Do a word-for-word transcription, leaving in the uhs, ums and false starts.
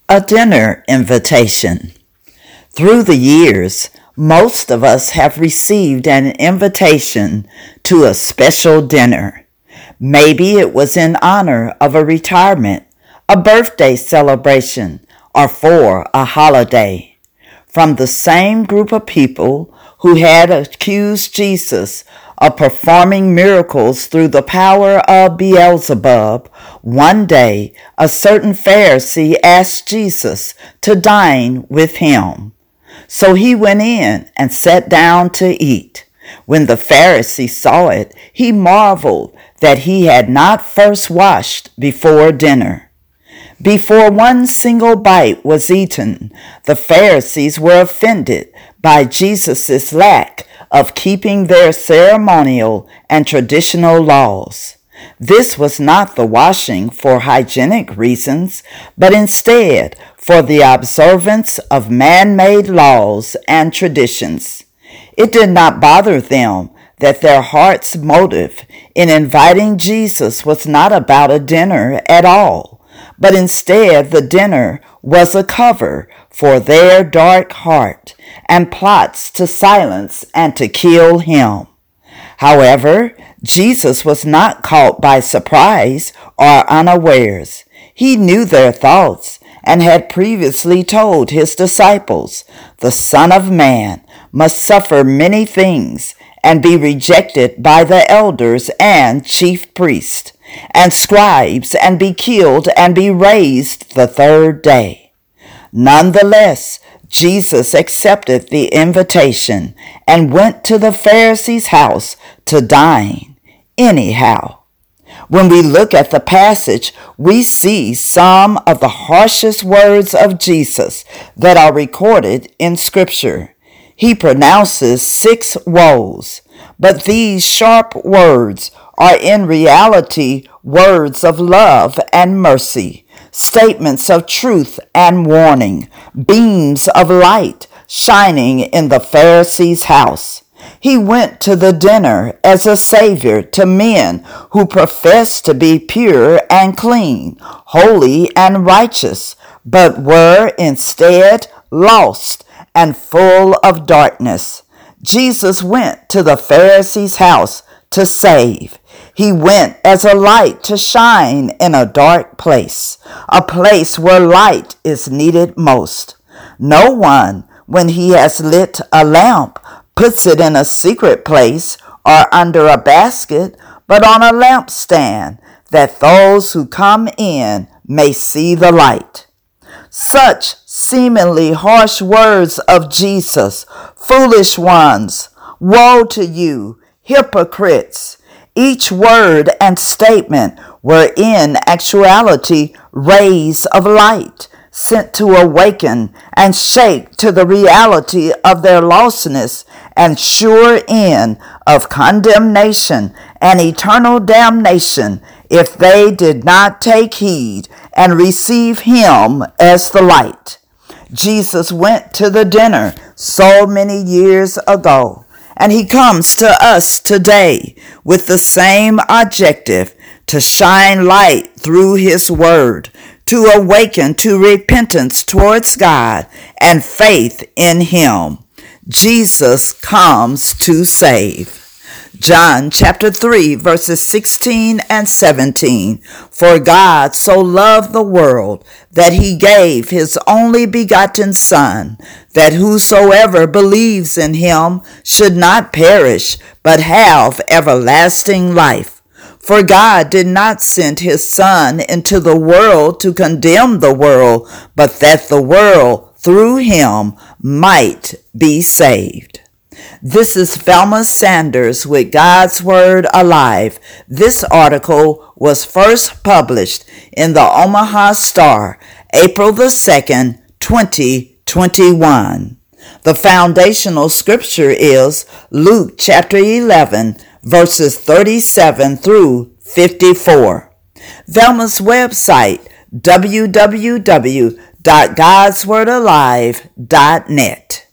A dinner invitation. Through the years, most of us have received an invitation to a special dinner. Maybe it was in honor of a retirement, a birthday celebration, or for a holiday. From the same group of people who had accused Jesus of performing miracles through the power of Beelzebub, one day a certain Pharisee asked Jesus to dine with him. So he went in and sat down to eat. When the Pharisee saw it, he marveled that he had not first washed before dinner. Before one single bite was eaten, the Pharisees were offended by Jesus' lack of keeping their ceremonial and traditional laws. This was not the washing for hygienic reasons, but instead for the observance of man-made laws and traditions. It did not bother them that their heart's motive in inviting Jesus was not about a dinner at all, but instead the dinner was a cover for their dark heart and plots to silence and to kill him. However, Jesus was not caught by surprise or unawares. He knew their thoughts and had previously told his disciples, "The Son of Man must suffer many things and be rejected by the elders and chief priests and scribes and be killed and be raised the third day." Nonetheless, Jesus accepted the invitation and went to the Pharisee's house to dine anyhow. When we look at the passage, we see some of the harshest words of Jesus that are recorded in Scripture. He pronounces six woes, but these sharp words are in reality words of love and mercy, statements of truth and warning, beams of light shining in the Pharisee's house. He went to the dinner as a savior to men who professed to be pure and clean, holy and righteous, but were instead lost and full of darkness. Jesus went to the Pharisee's house to save. He went as a light to shine in a dark place, a place where light is needed most. No one, when he has lit a lamp, puts it in a secret place or under a basket, but on a lampstand, that those who come in may see the light. Such seemingly harsh words of Jesus, "Foolish ones, woe to you, hypocrites." Each word and statement were in actuality rays of light, sent to awaken and shake to the reality of their lostness and sure end of condemnation and eternal damnation if they did not take heed and receive him as the light. Jesus went to the dinner so many years ago, and he comes to us today with the same objective, to shine light through his word, to awaken to repentance towards God and faith in him. Jesus comes to save. John chapter three, verses sixteen and seventeen. For God so loved the world that he gave his only begotten Son, that whosoever believes in him should not perish, but have everlasting life. For God did not send his Son into the world to condemn the world, but that the world through him might be saved. This is Velma Sanders with God's Word Alive. This article was first published in the Omaha Star, April the second, twenty twenty-one. The foundational scripture is Luke chapter eleven, verses thirty-seven through fifty-four. Velma's website, w w w dot gods word alive dot net.